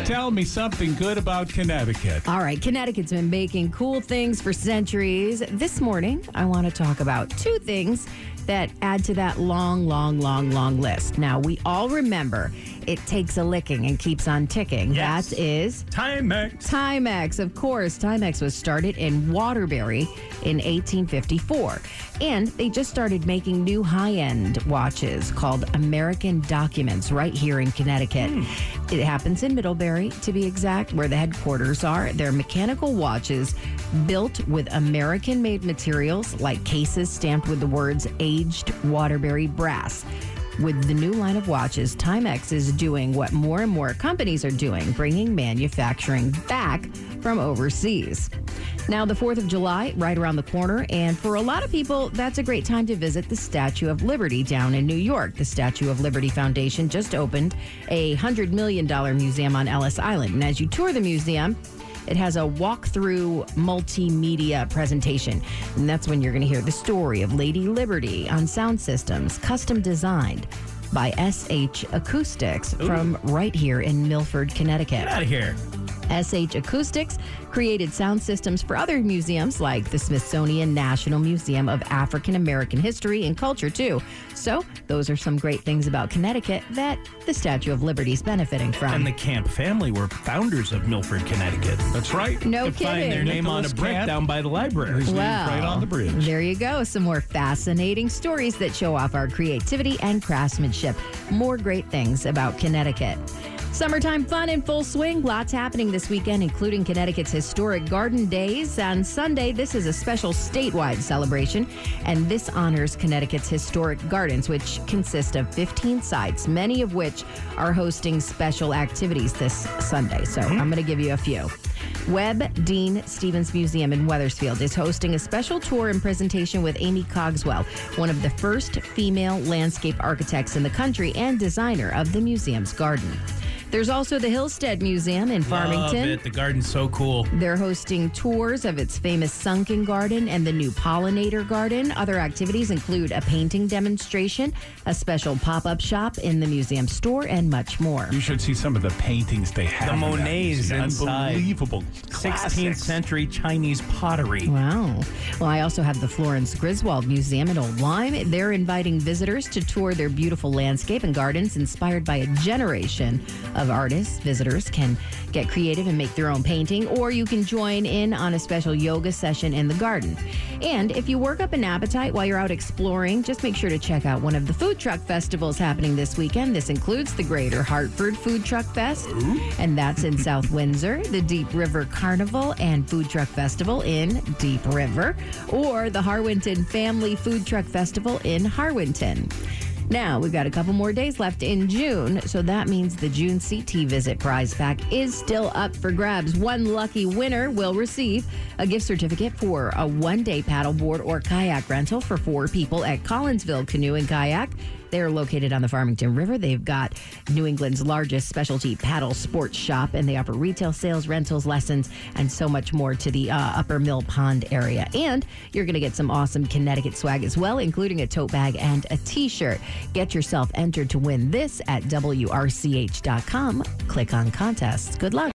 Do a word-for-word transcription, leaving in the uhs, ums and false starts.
Tell me something good about Connecticut. All right, Connecticut's been making cool things for centuries. This morning, I want to talk about two things that add to that long, long, long, long list. Now, we all remember it takes a licking and keeps on ticking. Yes. That is Timex. Timex, of course. Timex was started in Waterbury in eighteen fifty-four. And they just started making new high-end watches called American Documents right here in Connecticut. Mm. It happens in Middlebury, to be exact, where the headquarters are. They're mechanical watches built with American-made materials like cases stamped with the words aged Waterbury brass. With the new line of watches, Timex is doing what more and more companies are doing, bringing manufacturing back from overseas. Now, the fourth of July, right around the corner, and for a lot of people, that's a great time to visit the Statue of Liberty down in New York. The Statue of Liberty Foundation just opened a one hundred million dollars museum on Ellis Island, and as you tour the museum, it has a walk-through multimedia presentation. And that's when you're going to hear the story of Lady Liberty on sound systems, custom designed by S H Acoustics. Ooh. From right here in Milford, Connecticut. Get out of here. S H Acoustics created sound systems for other museums like the Smithsonian National Museum of African American History and Culture, too. So those are some great things about Connecticut that the Statue of Liberty is benefiting from. And the Camp family were founders of Milford, Connecticut. That's right. No you kidding. Find their name Nicholas on a brick Camp. down by the library. His name's right on the bridge. There you go. Some more fascinating stories that show off our creativity and craftsmanship. More great things about Connecticut. Summertime fun in full swing. Lots happening this weekend, including Connecticut's Historic Garden Days. On Sunday, this is a special statewide celebration, and this honors Connecticut's historic gardens, which consist of fifteen sites, many of which are hosting special activities this Sunday. So mm-hmm. I'm going to give you a few. Webb Dean Stevens Museum in Wethersfield is hosting a special tour and presentation with Amy Cogswell, one of the first female landscape architects in the country and designer of the museum's garden. There's also the Hillstead Museum in Farmington. Love it. The garden's so cool. They're hosting tours of its famous sunken garden and the new pollinator garden. Other activities include a painting demonstration, a special pop-up shop in the museum store, and much more. You should see some of the paintings they have. The in that Monets museum. inside. Unbelievable. sixteenth Classics. century Chinese pottery. Wow. Well, I also have the Florence Griswold Museum in Old Lyme. They're inviting visitors to tour their beautiful landscape and gardens inspired by a generation of artists. Visitors can get creative and make their own painting, or you can join in on a special yoga session in the garden. And if you work up an appetite while you're out exploring, just make sure to check out one of the food truck festivals happening this weekend. This includes the Greater Hartford Food Truck Fest, and that's in South Windsor, the Deep River Carnival and Food Truck Festival in Deep River, or the Harwinton Family Food Truck Festival in Harwinton. Now, we've got a couple more days left in June, so that means the June C T Visit prize pack is still up for grabs. One lucky winner will receive a gift certificate for a one-day paddleboard or kayak rental for four people at Collinsville Canoe and Kayak. They're located on the Farmington River. They've got New England's largest specialty paddle sports shop, and they offer retail sales, rentals, lessons, and so much more to the uh, Upper Mill Pond area. And you're going to get some awesome Connecticut swag as well, including a tote bag and a T-shirt. Get yourself entered to win this at W R C H dot com. Click on contests. Good luck.